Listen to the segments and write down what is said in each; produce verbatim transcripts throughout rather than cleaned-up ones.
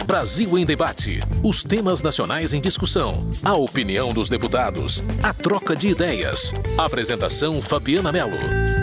Brasil em Debate. Os temas nacionais em discussão. A opinião dos deputados. A troca de ideias. Apresentação Fabiana Mello.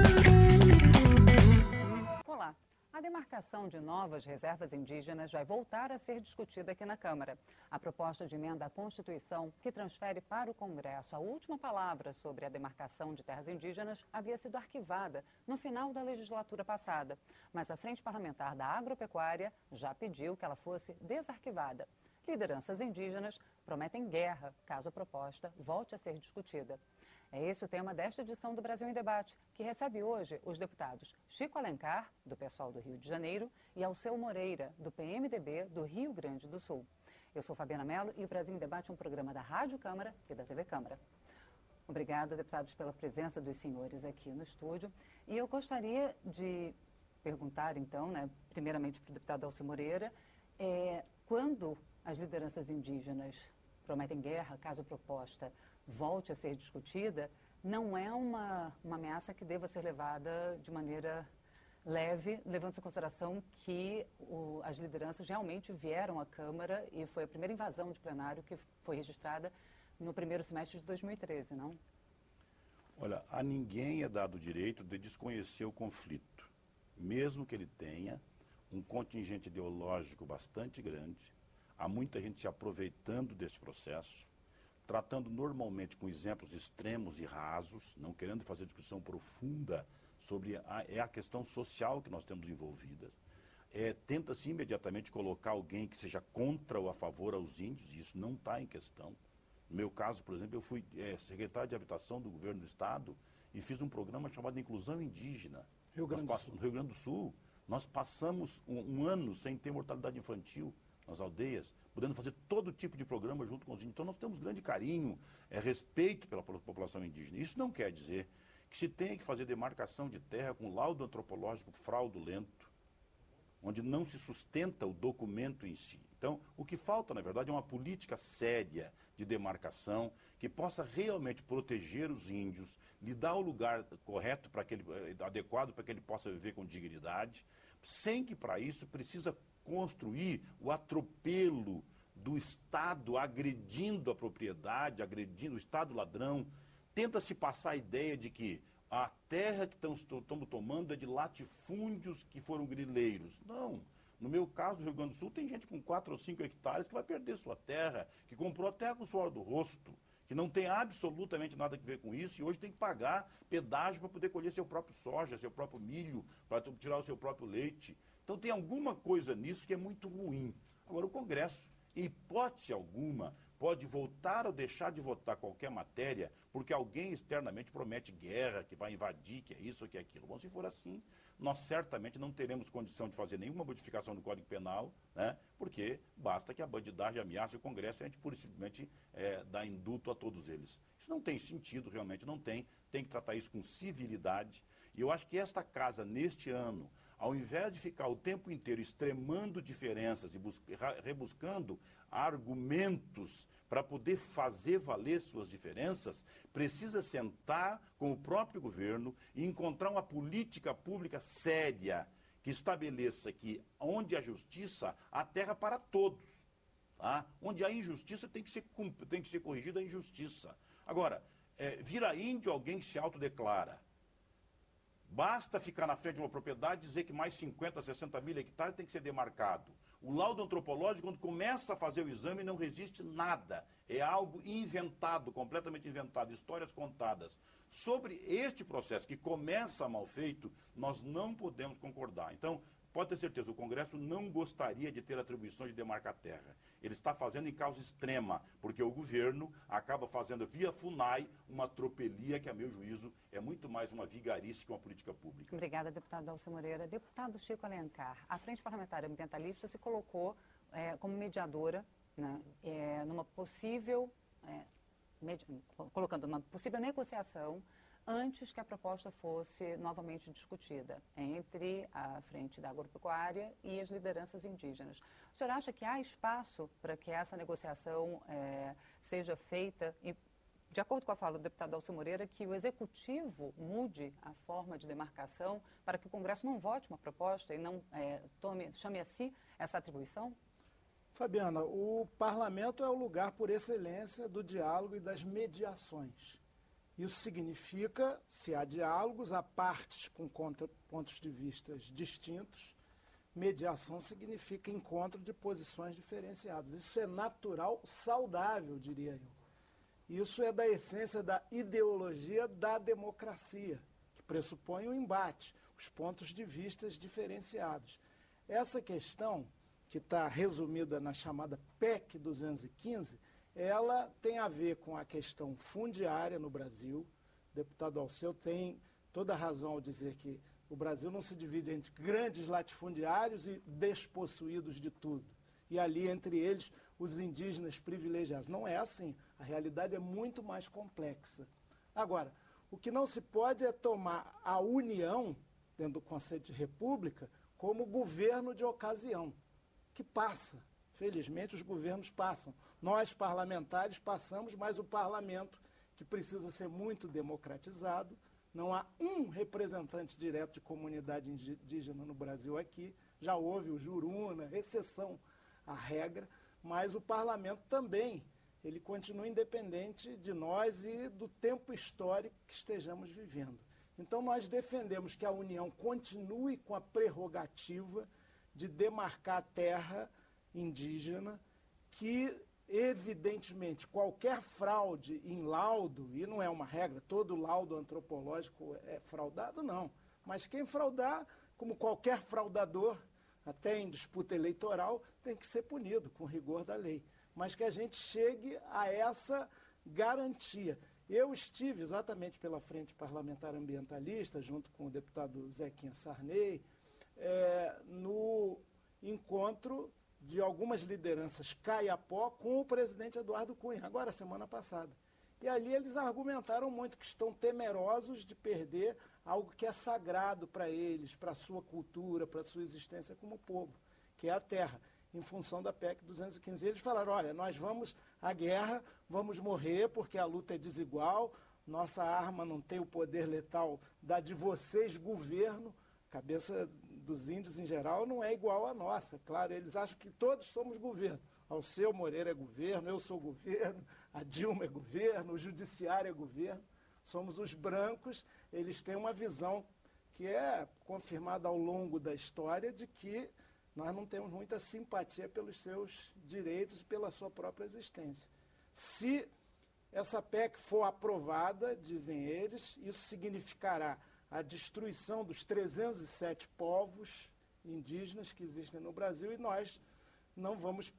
Olá. A demarcação de novas reservas indígenas vai voltar a ser discutida aqui na Câmara. A proposta de emenda à Constituição, que transfere para o Congresso a última palavra sobre a demarcação de terras indígenas, havia sido arquivada no final da legislatura passada. Mas a Frente Parlamentar da Agropecuária já pediu que ela fosse desarquivada. Lideranças indígenas prometem guerra caso a proposta volte a ser discutida. É esse o tema desta edição do Brasil em Debate, que recebe hoje os deputados Chico Alencar, do PSOL do Rio de Janeiro, e Alceu Moreira, do P M D B do Rio Grande do Sul. Eu sou Fabiana Mello e o Brasil em Debate é um programa da Rádio Câmara e da T V Câmara. Obrigada, deputados, pela presença dos senhores aqui no estúdio. E eu gostaria de perguntar, então, né, primeiramente para o deputado Alceu Moreira, é, quando as lideranças indígenas prometem guerra, caso a proposta volte a ser discutida, não é uma, uma ameaça que deva ser levada de maneira leve, levando-se em consideração que o, as lideranças realmente vieram à Câmara e foi a primeira invasão de plenário que foi registrada no primeiro semestre de dois mil e treze, não? Olha, a ninguém é dado o direito de desconhecer o conflito, mesmo que ele tenha um contingente ideológico bastante grande, há muita gente se aproveitando desse processo, tratando normalmente com exemplos extremos e rasos, não querendo fazer discussão profunda sobre a, é a questão social que nós temos envolvida. É, tenta-se imediatamente colocar alguém que seja contra ou a favor aos índios, e isso não está em questão. No meu caso, por exemplo, eu fui é, secretário de Habitação do Governo do Estado e fiz um programa chamado Inclusão Indígena. Rio Grande do Sul. No Rio Grande do Sul, nós passamos um, um ano sem ter mortalidade infantil nas aldeias, podendo fazer todo tipo de programa junto com os índios. Então nós temos grande carinho, é, respeito pela população indígena. Isso não quer dizer que se tenha que fazer demarcação de terra com laudo antropológico fraudulento, onde não se sustenta o documento em si. Então, o que falta, na verdade, é uma política séria de demarcação que possa realmente proteger os índios, lhe dar o lugar correto, para que ele, adequado para que ele possa viver com dignidade, sem que, para isso, precisa construir o atropelo do Estado agredindo a propriedade, agredindo o Estado ladrão. Tenta-se passar a ideia de que a terra que estamos tomando é de latifúndios que foram grileiros. Não. No meu caso, no Rio Grande do Sul, tem gente com quatro ou cinco hectares que vai perder sua terra, que comprou a terra com o suor do rosto, que não tem absolutamente nada a ver com isso e hoje tem que pagar pedágio para poder colher seu próprio soja, seu próprio milho, para tirar o seu próprio leite. Então tem alguma coisa nisso que é muito ruim. Agora o Congresso, em hipótese alguma, pode voltar ou deixar de votar qualquer matéria porque alguém externamente promete guerra, que vai invadir, que é isso ou que é aquilo. Bom, se for assim, nós certamente não teremos condição de fazer nenhuma modificação no Código Penal, né? Porque basta que a bandidagem ameace o Congresso e a gente pura e simplesmente é, dá induto a todos eles. Isso não tem sentido, realmente não tem. Tem que tratar isso com civilidade. E eu acho que esta casa, neste ano, ao invés de ficar o tempo inteiro extremando diferenças e rebuscando argumentos para poder fazer valer suas diferenças, precisa sentar com o próprio governo e encontrar uma política pública séria que estabeleça que onde há justiça, há terra para todos. Tá? Onde há injustiça, tem que ser, tem que ser corrigida a injustiça. Agora, é, vira índio alguém que se autodeclara. Basta ficar na frente de uma propriedade e dizer que mais cinquenta, sessenta mil hectares tem que ser demarcado. O laudo antropológico, quando começa a fazer o exame, não resiste nada. É algo inventado, completamente inventado, histórias contadas. Sobre este processo que começa mal feito, nós não podemos concordar. Então, pode ter certeza, o Congresso não gostaria de ter atribuições de demarcar terra. Ele está fazendo em causa extrema, porque o governo acaba fazendo via FUNAI uma tropelia que, a meu juízo, é muito mais uma vigarice que uma política pública. Obrigada, deputado Alceu Moreira. Deputado Chico Alencar, a Frente Parlamentar Ambientalista se colocou é, como mediadora, né, é, numa possível, é, med... colocando uma possível negociação antes que a proposta fosse novamente discutida entre a Frente da Agropecuária e as lideranças indígenas. O senhor acha que há espaço para que essa negociação é, seja feita, e, de acordo com a fala do deputado Alceu Moreira, que o Executivo mude a forma de demarcação para que o Congresso não vote uma proposta e não é, tome, chame a si essa atribuição? Fabiana, o parlamento é o lugar por excelência do diálogo e das mediações. Isso significa, se há diálogos, há partes com contra, pontos de vista distintos. Mediação significa encontro de posições diferenciadas. Isso é natural, saudável, diria eu. Isso é da essência da ideologia da democracia, que pressupõe o embate, os pontos de vista diferenciados. Essa questão, que está resumida na chamada P E C duzentos e quinze, ela tem a ver com a questão fundiária no Brasil. O deputado Alceu tem toda a razão ao dizer que o Brasil não se divide entre grandes latifundiários e despossuídos de tudo. E ali, entre eles, os indígenas privilegiados. Não é assim. A realidade é muito mais complexa. Agora, o que não se pode é tomar a União, dentro do conceito de república, como governo de ocasião, que passa. Felizmente, os governos passam. Nós, parlamentares, passamos, mas o parlamento, que precisa ser muito democratizado, não há um representante direto de comunidade indígena no Brasil aqui, já houve o Juruna, exceção à regra, mas o parlamento também, ele continua independente de nós e do tempo histórico que estejamos vivendo. Então, nós defendemos que a União continue com a prerrogativa de demarcar a terra indígena, que, evidentemente, qualquer fraude em laudo, e não é uma regra, todo laudo antropológico é fraudado, não. Mas quem fraudar, como qualquer fraudador, até em disputa eleitoral, tem que ser punido com rigor da lei. Mas que a gente chegue a essa garantia. Eu estive exatamente pela Frente Parlamentar Ambientalista, junto com o deputado Zequinha Sarney, é, no encontro de algumas lideranças Caiapó com o presidente Eduardo Cunha, agora, semana passada. E ali eles argumentaram muito que estão temerosos de perder algo que é sagrado para eles, para a sua cultura, para a sua existência como povo, que é a terra, em função da P E C duzentos e quinze. Eles falaram, olha, nós vamos à guerra, vamos morrer porque a luta é desigual, nossa arma não tem o poder letal da de vocês, governo. A cabeça dos índios, em geral, não é igual à nossa. Claro, eles acham que todos somos governo. Alceu Moreira é governo, eu sou governo, a Dilma é governo, o judiciário é governo. Somos os brancos, eles têm uma visão que é confirmada ao longo da história de que nós não temos muita simpatia pelos seus direitos e pela sua própria existência. Se essa P E C for aprovada, dizem eles, isso significará a destruição dos trezentos e sete povos indígenas que existem no Brasil e nós não vamos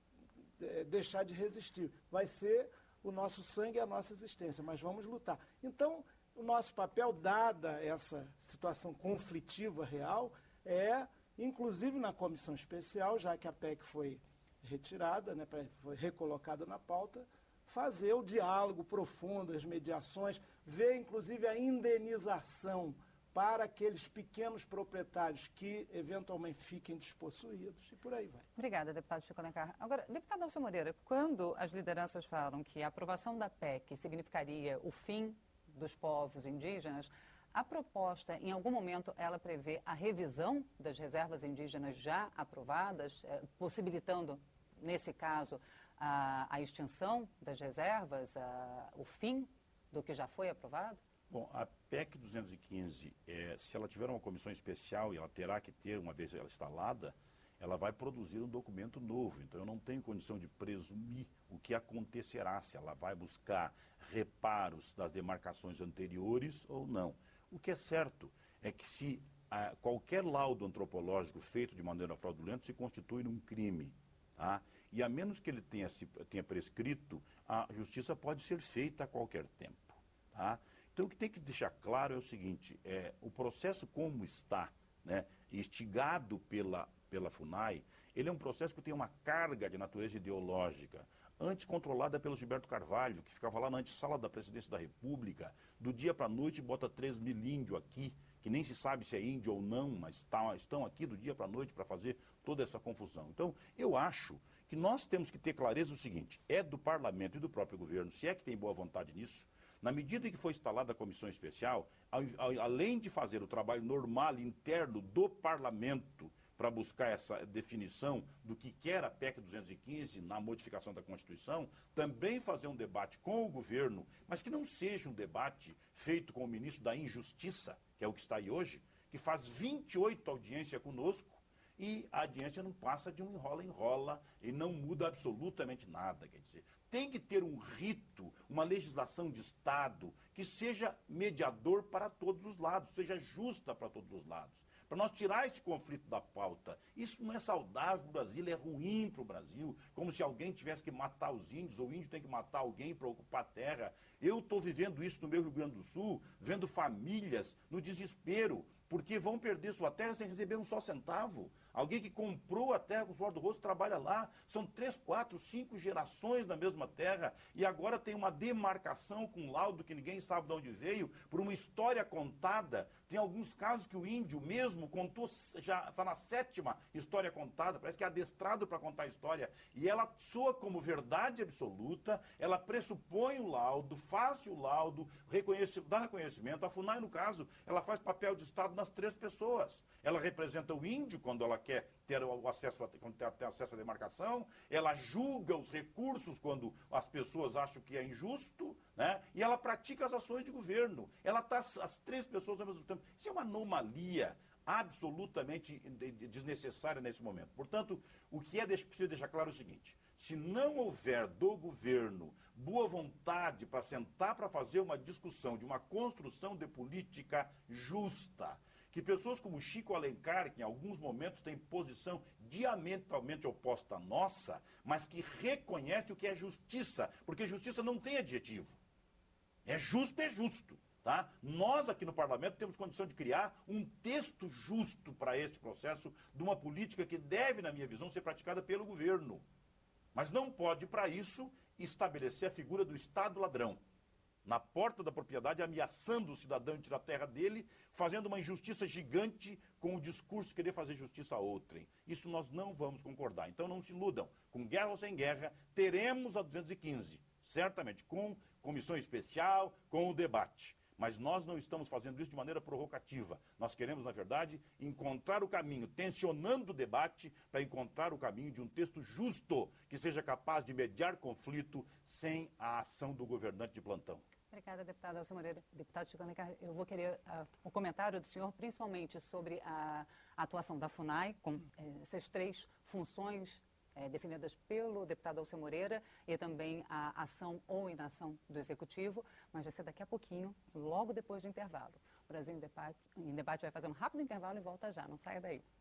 é, deixar de resistir. Vai ser o nosso sangue e a nossa existência, mas vamos lutar. Então, o nosso papel, dada essa situação conflitiva real, é, inclusive na comissão especial, já que a P E C foi retirada, né, foi recolocada na pauta, fazer o diálogo profundo, as mediações, ver inclusive a indenização para aqueles pequenos proprietários que eventualmente fiquem despossuídos e por aí vai. Obrigada, deputado Chico Alencar. Agora, deputado Alceu Moreira, quando as lideranças falam que a aprovação da P E C significaria o fim dos povos indígenas, a proposta, em algum momento, ela prevê a revisão das reservas indígenas já aprovadas, eh, possibilitando, nesse caso, a, a extinção das reservas, a, o fim do que já foi aprovado? Bom, a P E C duzentos e quinze, é, se ela tiver uma comissão especial, e ela terá que ter, uma vez ela instalada, ela vai produzir um documento novo. Então, eu não tenho condição de presumir o que acontecerá, se ela vai buscar reparos das demarcações anteriores ou não. O que é certo é que se a, qualquer laudo antropológico feito de maneira fraudulenta se constitui num crime, tá? E a menos que ele tenha, se, tenha prescrito, a justiça pode ser feita a qualquer tempo, tá? Então, o que tem que deixar claro é o seguinte, é, o processo como está, né, instigado pela, pela FUNAI, ele é um processo que tem uma carga de natureza ideológica, antes controlada pelo Gilberto Carvalho, que ficava lá na antessala da presidência da República, do dia para a noite bota três mil índios aqui, que nem se sabe se é índio ou não, mas tá, estão aqui do dia para a noite para fazer toda essa confusão. Então, eu acho que nós temos que ter clareza o seguinte, é do parlamento e do próprio governo, se é que tem boa vontade nisso, na medida em que foi instalada a comissão especial, ao, ao, além de fazer o trabalho normal interno do parlamento, para buscar essa definição do que quer a P E C duzentos e quinze na modificação da Constituição, também fazer um debate com o governo, mas que não seja um debate feito com o ministro da Injustiça, que é o que está aí hoje, que faz vinte e oito audiências conosco, e a audiência não passa de um enrola-enrola e não muda absolutamente nada. Quer dizer, tem que ter um rito, uma legislação de Estado que seja mediador para todos os lados, seja justa para todos os lados. Para nós tirar esse conflito da pauta. Isso não é saudável para o Brasil, é ruim para o Brasil, como se alguém tivesse que matar os índios, ou o índio tem que matar alguém para ocupar a terra. Eu estou vivendo isso no meu Rio Grande do Sul, vendo famílias no desespero, porque vão perder sua terra sem receber um só centavo. Alguém que comprou a terra com o suor do rosto trabalha lá. São três, quatro, cinco gerações na mesma terra. E agora tem uma demarcação com laudo que ninguém sabe de onde veio, por uma história contada. Tem alguns casos que o índio mesmo contou, já está na sétima história contada, parece que é adestrado para contar a história. E ela soa como verdade absoluta, ela pressupõe o laudo, faz o laudo, reconhece, dá reconhecimento. A FUNAI, no caso, ela faz papel de Estado nas três pessoas. Ela representa o índio quando ela quer ter o acesso a, quando ter acesso à demarcação, ela julga os recursos quando as pessoas acham que é injusto, né? E ela pratica as ações de governo. Ela está as três pessoas ao mesmo tempo. Isso é uma anomalia absolutamente desnecessária nesse momento. Portanto, o que é preciso deixar claro é o seguinte: se não houver do governo boa vontade para sentar para fazer uma discussão de uma construção de política justa, que pessoas como Chico Alencar, que em alguns momentos tem posição diametralmente oposta à nossa, mas que reconhece o que é justiça, porque justiça não tem adjetivo. É justo, é justo. Tá? Nós aqui no parlamento temos condição de criar um texto justo para este processo de uma política que deve, na minha visão, ser praticada pelo governo. Mas não pode, para isso, estabelecer a figura do Estado ladrão, na porta da propriedade, ameaçando o cidadão de tirar a terra dele, fazendo uma injustiça gigante com o discurso de querer fazer justiça a outrem. Isso nós não vamos concordar. Então não se iludam. Com guerra ou sem guerra, teremos a duzentos e quinze, certamente, com comissão especial, com o debate. Mas nós não estamos fazendo isso de maneira provocativa. Nós queremos, na verdade, encontrar o caminho, tensionando o debate, para encontrar o caminho de um texto justo, que seja capaz de mediar conflito sem a ação do governante de plantão. Obrigada, deputada Elcia Moreira. Deputado Chico Alencar, eu vou querer uh, o comentário do senhor, principalmente sobre a, a atuação da FUNAI, com eh, essas três funções É, definidas pelo deputado Elcia Moreira e também a ação ou inação do Executivo, mas vai ser daqui a pouquinho, logo depois do intervalo. O Brasil em Debate, em debate vai fazer um rápido intervalo e volta já, não saia daí.